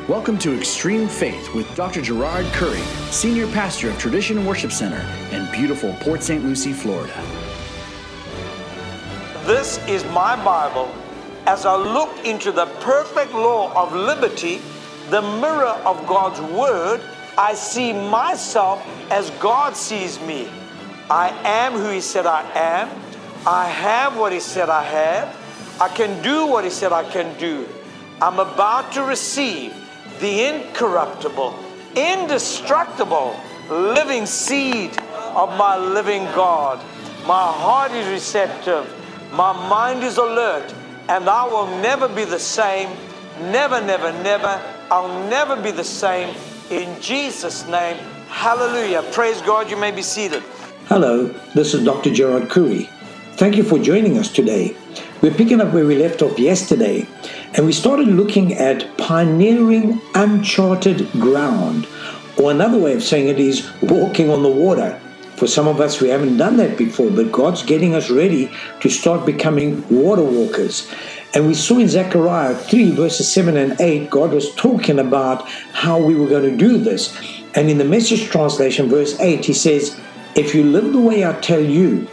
Welcome to Extreme Faith with Dr. Gerard Curry, Senior Pastor of Tradition Worship Center in beautiful Port St. Lucie, Florida. This is my Bible. As I look into the perfect law of liberty, the mirror of God's Word, I see myself as God sees me. I am who He said I am. I have what He said I have. I can do what He said I can do. I'm about to receive the incorruptible, indestructible, living seed of my living God. My heart is receptive. My mind is alert. And I will never be the same. Never, never, never. I'll never be the same. In Jesus' name, hallelujah. Praise God. You may be seated. Hello, this is Dr. Gerard Curry. Thank you for joining us today. We're picking up where we left off yesterday, and we started looking at pioneering uncharted ground, or another way of saying it is walking on the water. For some of us, we haven't done that before, but God's getting us ready to start becoming water walkers. And we saw in Zechariah 3 verses 7 and 8, God was talking about how we were going to do this. And in the Message translation, verse 8, He says, "If you live the way I tell you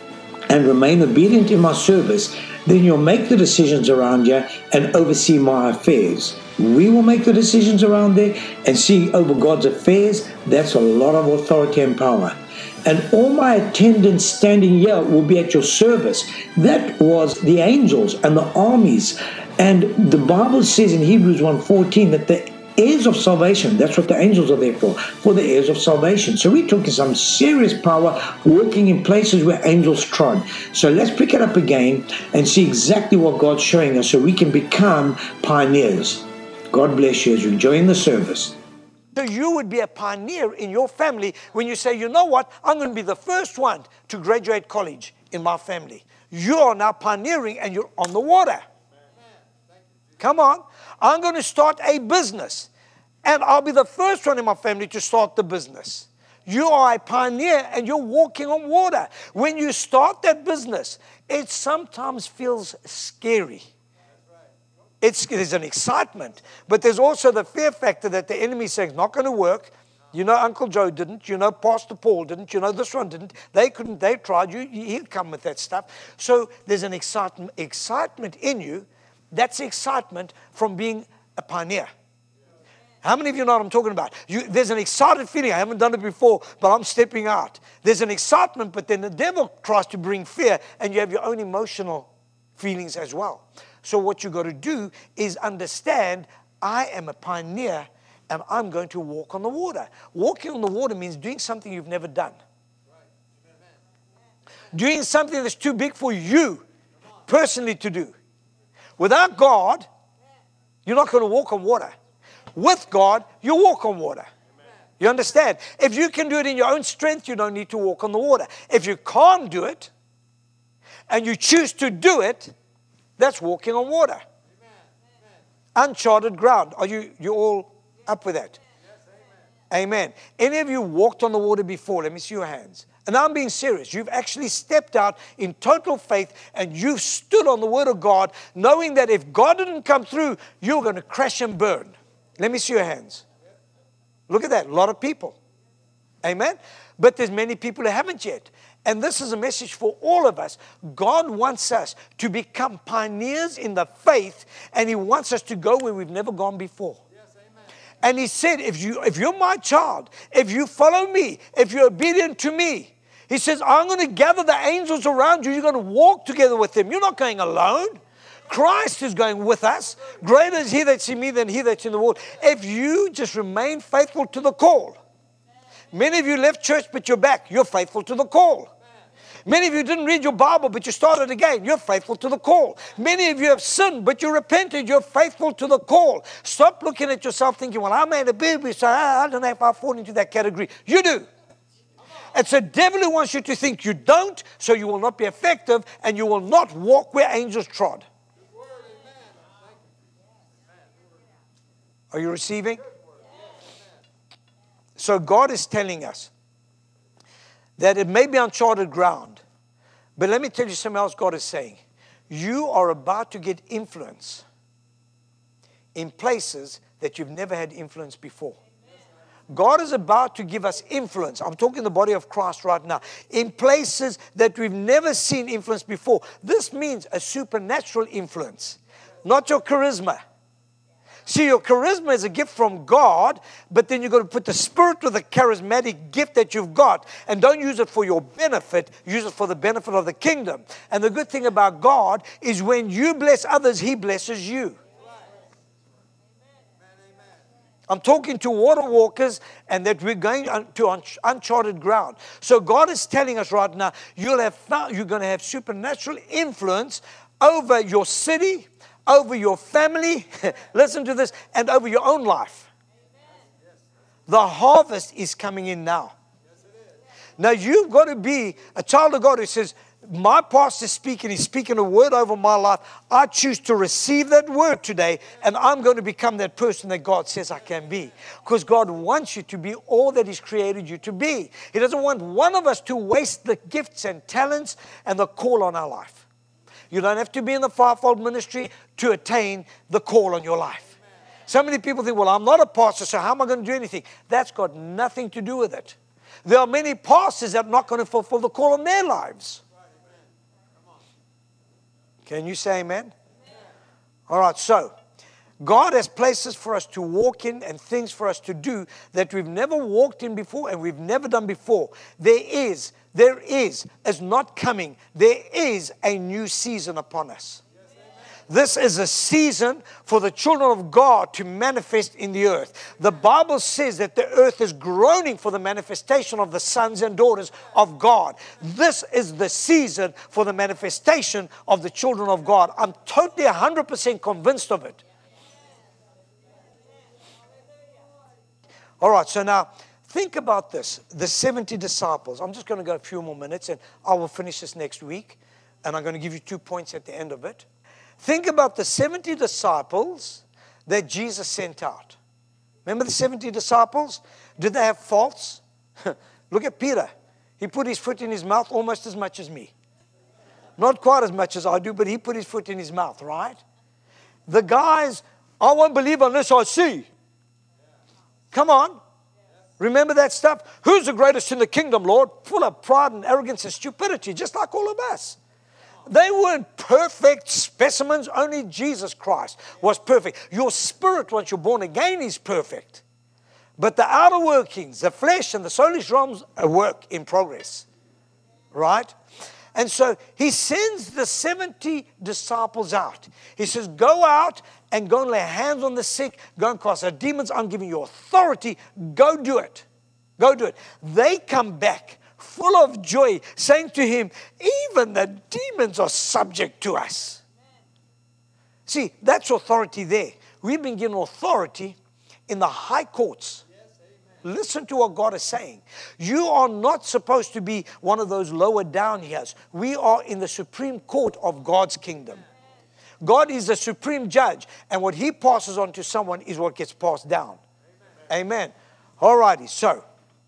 and remain obedient in my service, then you'll make the decisions around you and oversee my affairs." We will make the decisions around there and see over God's affairs. That's a lot of authority and power. "And all my attendants standing here will be at your service." That was the angels and the armies. And the Bible says in Hebrews 1:14 that the heirs of salvation, that's what the angels are there for the heirs of salvation. So we're talking some serious power working in places where angels trod. So let's pick it up again and see exactly what God's showing us so we can become pioneers. God bless you as you join the service. So you would be a pioneer in your family when you say, you know what, I'm going to be the first one to graduate college in my family. You are now pioneering and you're on the water. Come on. I'm going to start a business, and I'll be the first one in my family to start the business. You are a pioneer and you're walking on water. When you start that business, it sometimes feels scary. There's an excitement, but there's also the fear factor that the enemy says it's not going to work. You know, Uncle Joe didn't. You know, Pastor Paul didn't. You know, this one didn't. They couldn't. They tried. He'll come with that stuff. So there's an excitement in you. That's excitement from being a pioneer. How many of you know what I'm talking about? There's an excited feeling. I haven't done it before, but I'm stepping out. There's an excitement, but then the devil tries to bring fear, and you have your own emotional feelings as well. So what you got to do is understand, I am a pioneer, and I'm going to walk on the water. Walking on the water means doing something you've never done. Doing something that's too big for you personally to do. Without God, you're not going to walk on water. With God, you walk on water. You understand? If you can do it in your own strength, you don't need to walk on the water. If you can't do it, and you choose to do it, that's walking on water. Uncharted ground. Are you all up with that? Amen. Any of you walked on the water before? Let me see your hands. And I'm being serious. You've actually stepped out in total faith and you've stood on the word of God, knowing that if God didn't come through, you're going to crash and burn. Let me see your hands. Look at that. A lot of people. Amen. But there's many people who haven't yet. And this is a message for all of us. God wants us to become pioneers in the faith, and He wants us to go where we've never gone before. And He said, if you're my child, if you follow me, if you're obedient to me, He says, I'm going to gather the angels around you. You're going to walk together with them. You're not going alone. Christ is going with us. Greater is He that's in me than he that's in the world. If you just remain faithful to the call. Many of you left church, but you're back. You're faithful to the call. Many of you didn't read your Bible, but you started again. You're faithful to the call. Many of you have sinned, but you repented. You're faithful to the call. Stop looking at yourself thinking, well, I made a baby, so I don't know if I fall into that category. You do. It's the devil who wants you to think you don't, so you will not be effective, and you will not walk where angels trod. Are you receiving? So God is telling us that it may be uncharted ground, but let me tell you something else God is saying. You are about to get influence in places that you've never had influence before. God is about to give us influence. I'm talking the body of Christ right now. In places that we've never seen influence before. This means a supernatural influence, not your charisma. See, your charisma is a gift from God, but then you've got to put the spirit with the charismatic gift that you've got, and don't use it for your benefit, use it for the benefit of the kingdom. And the good thing about God is when you bless others, He blesses you. I'm talking to water walkers, and that we're going to uncharted ground. So God is telling us right now, you're going to have supernatural influence over your city, over your family, listen to this, and over your own life. The harvest is coming in now. Now you've got to be a child of God who says, my pastor's speaking, he's speaking a word over my life. I choose to receive that word today, and I'm going to become that person that God says I can be. Because God wants you to be all that He's created you to be. He doesn't want one of us to waste the gifts and talents and the call on our life. You don't have to be in the fivefold ministry to attain the call on your life. So many people think, well, I'm not a pastor, so how am I going to do anything? That's got nothing to do with it. There are many pastors that are not going to fulfill the call on their lives. Can you say amen? All right, so God has places for us to walk in and things for us to do that we've never walked in before and we've never done before. There is not coming. There is a new season upon us. This is a season for the children of God to manifest in the earth. The Bible says that the earth is groaning for the manifestation of the sons and daughters of God. This is the season for the manifestation of the children of God. I'm totally 100% convinced of it. All right, so now think about this. The 70 disciples. I'm just going to go a few more minutes and I will finish this next week. And I'm going to give you 2 points at the end of it. Think about the 70 disciples that Jesus sent out. Remember the 70 disciples? Did they have faults? Look at Peter. He put his foot in his mouth almost as much as me. Not quite as much as I do, but he put his foot in his mouth, right? The guys, I won't believe unless I see. Come on. Remember that stuff? Who's the greatest in the kingdom, Lord? Full of pride and arrogance and stupidity, just like all of us. They weren't perfect specimens. Only Jesus Christ was perfect. Your spirit, once you're born again, is perfect. But the outer workings, the flesh and the soulish realms, are work in progress. Right? And so He sends the 70 disciples out. He says, go out and go and lay hands on the sick. Go and cast out demons. I'm giving you authority. Go do it. Go do it. They come back full of joy, saying to Him, even the demons are subject to us. See, that's authority there. We've been given authority in the high courts. Listen to what God is saying. You are not supposed to be one of those lower down here. We are in the supreme court of God's kingdom. God is the supreme judge, and what He passes on to someone is what gets passed down. Amen. All righty, so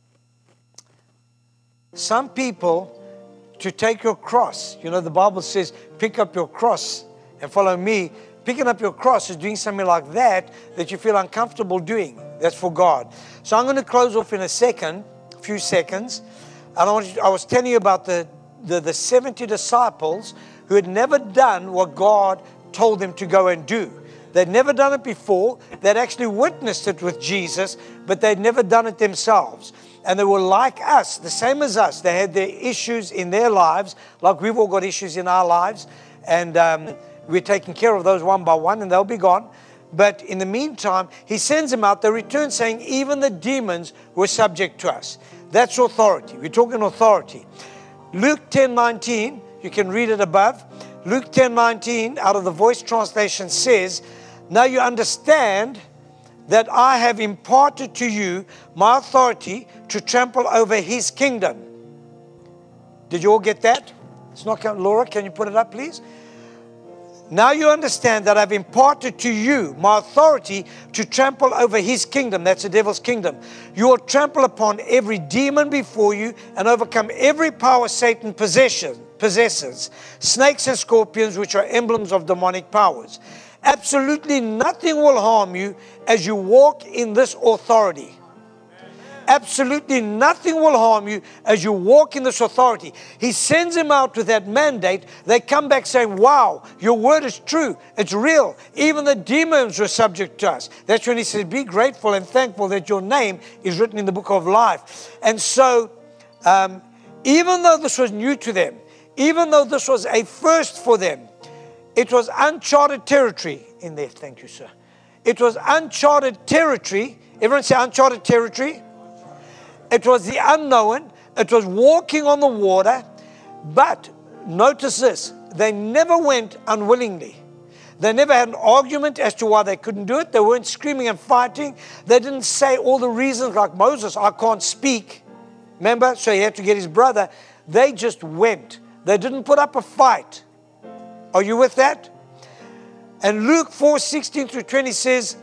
some people, to take your cross, you know, the Bible says, pick up your cross and follow me. Picking up your cross is doing something like that you feel uncomfortable doing. That's for God. So I'm going to close off in a few seconds. And I was telling you about the 70 disciples who had never done what God told them to go and do. They'd never done it before. They'd actually witnessed it with Jesus, but they'd never done it themselves. And they were like us, the same as us. They had their issues in their lives, like we've all got issues in our lives. And we're taking care of those one by one, and they'll be gone. But in the meantime, He sends them out. They return saying, even the demons were subject to us. That's authority. We're talking authority. Luke 10:19, you can read it above. Luke 10:19, out of the Voice translation, says, now you understand that I have imparted to you my authority to trample over His kingdom. Did you all get that? It's not, Laura, can you put it up, please? Now you understand that I've imparted to you my authority to trample over His kingdom. That's the devil's kingdom. You will trample upon every demon before you and overcome every power Satan possesses, snakes and scorpions, which are emblems of demonic powers. Absolutely nothing will harm you as you walk in this authority. Absolutely nothing will harm you as you walk in this authority. He sends them out with that mandate. They come back saying, wow, your word is true. It's real. Even the demons were subject to us. That's when he says, be grateful and thankful that your name is written in the book of life. And so, even though this was new to them, even though this was a first for them, it was uncharted territory in there. Thank you, sir. It was uncharted territory. Everyone say uncharted territory. It was the unknown. It was walking on the water. But notice this. They never went unwillingly. They never had an argument as to why they couldn't do it. They weren't screaming and fighting. They didn't say all the reasons like Moses, I can't speak. Remember? So he had to get his brother. They just went. They didn't put up a fight. Are you with that? And Luke 4:16 through 20 says,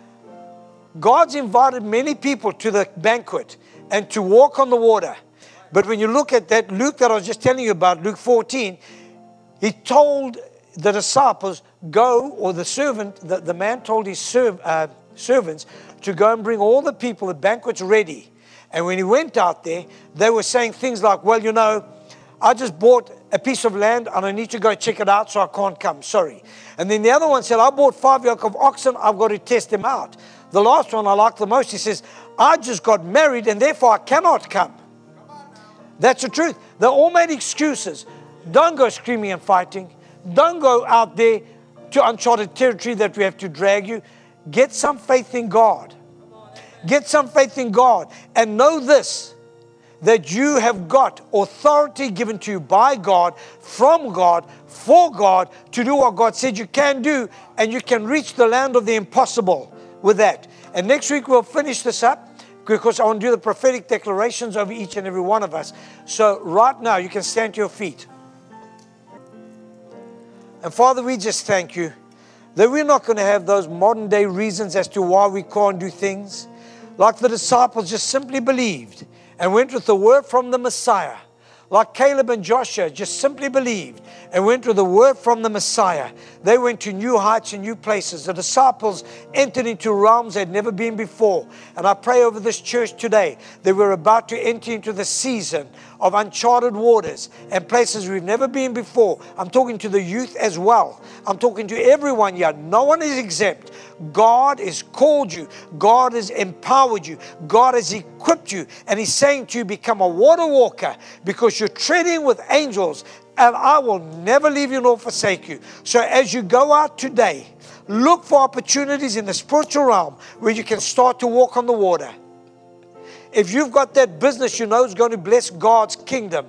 God's invited many people to the banquet and to walk on the water. But when you look at that Luke that I was just telling you about, Luke 14, he told the disciples, go, or the servant, the man told his servants to go and bring all the people, the banquet's ready. And when he went out there, they were saying things like, well, you know, I just bought a piece of land and I need to go check it out, so I can't come, sorry. And then the other one said, I bought 5 yoke of oxen, I've got to test them out. The last one I like the most, he says, I just got married and therefore I cannot come. That's the truth. They all made excuses. Don't go screaming and fighting. Don't go out there to uncharted territory that we have to drag you. Get some faith in God. Get some faith in God. And know this, that you have got authority given to you by God, from God, for God, to do what God said you can do, and you can reach the land of the impossible with that. And next week we'll finish this up, because I want to do the prophetic declarations over each and every one of us. So right now you can stand to your feet. And Father, we just thank you that we're not going to have those modern day reasons as to why we can't do things. Like the disciples just simply believed and went with the word from the Messiah. Like Caleb and Joshua just simply believed and went with the word from the Messiah. They went to new heights and new places. The disciples entered into realms they'd never been before. And I pray over this church today that we're about to enter into the season of uncharted waters and places we've never been before. I'm talking to the youth as well. I'm talking to everyone here. No one is exempt. God has called you. God has empowered you. God has equipped you. And He's saying to you, become a water walker, because you're treading with angels, and I will never leave you nor forsake you. So as you go out today, look for opportunities in the spiritual realm where you can start to walk on the water. If you've got that business you know is going to bless God's kingdom,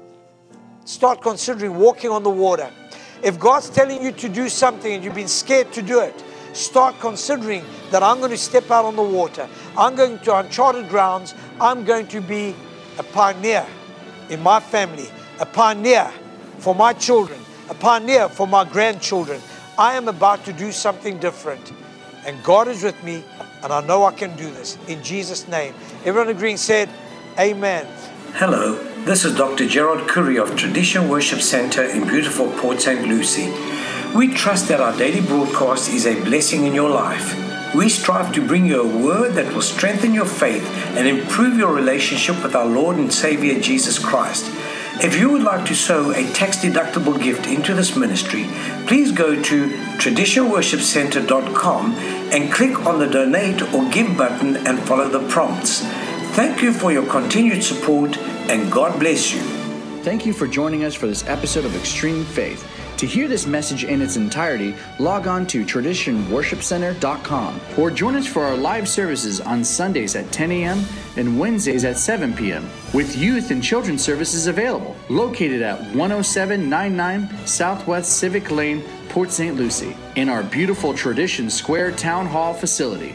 start considering walking on the water. If God's telling you to do something and you've been scared to do it, start considering that I'm going to step out on the water. I'm going to uncharted grounds. I'm going to be a pioneer in my family, a pioneer for my children, a pioneer for my grandchildren. I am about to do something different. And God is with me, and I know I can do this. In Jesus' name. Everyone agreeing said, Amen. Hello, this is Dr. Gerard Curry of Tradition Worship Center in beautiful Port St. Lucie. We trust that our daily broadcast is a blessing in your life. We strive to bring you a word that will strengthen your faith and improve your relationship with our Lord and Savior Jesus Christ. If you would like to sow a tax-deductible gift into this ministry, please go to traditionworshipcenter.com and click on the donate or give button and follow the prompts. Thank you for your continued support, and God bless you. Thank you for joining us for this episode of Extreme Faith. To hear this message in its entirety, log on to traditionworshipcenter.com or join us for our live services on Sundays at 10 a.m. and Wednesdays at 7 p.m. with youth and children's services available, located at 10799 Southwest Civic Lane, Port St. Lucie, in our beautiful Tradition Square Town Hall facility.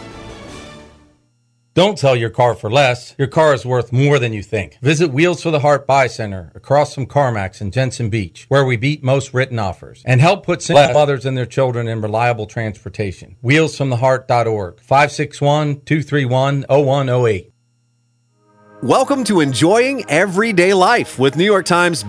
Don't sell your car for less. Your car is worth more than you think. Visit Wheels for the Heart Buy Center across from CarMax in Jensen Beach, where we beat most written offers and help put single mothers and their children in reliable transportation. Wheelsfromtheheart.org, 561-231-0108. Welcome to Enjoying Everyday Life with New York Times